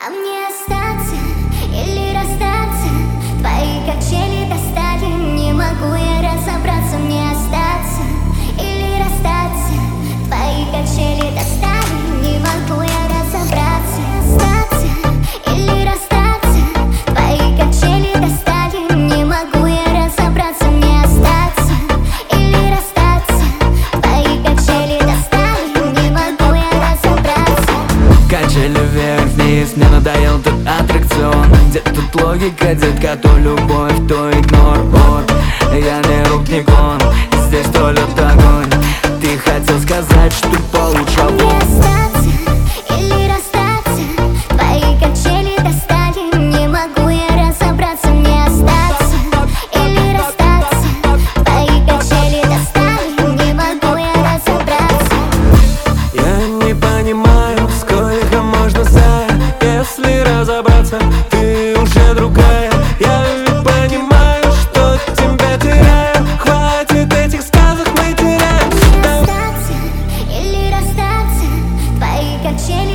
А мне остаться или расстаться? Твои качели достали, не могу я разобраться. Мне остаться или расстаться? Твои качели достали, не могу я разобраться. Остаться или расстаться? Твои качели достали, не могу я разобраться. Мне остаться или расстаться? Твои качели достали, не могу я разобраться. Качели вверх-вниз, мне надоел этот аттракцион. Где тут логика, детка, то любовь, то игнор. Я не рук, не клон, здесь то лед, огонь. Ты хотел сказать, что получше. Мне остаться или расстаться? Твои качели достали, не могу я разобраться. Мне остаться или расстаться? Твои качели достали, не могу я разобраться. Я не понимаю, сколько можно за, если разобраться, ты уже другая. Я ведь понимаю, что тебя теряю. Хватит этих сказок, мы теряем. Мне остаться или расстаться? Твои качели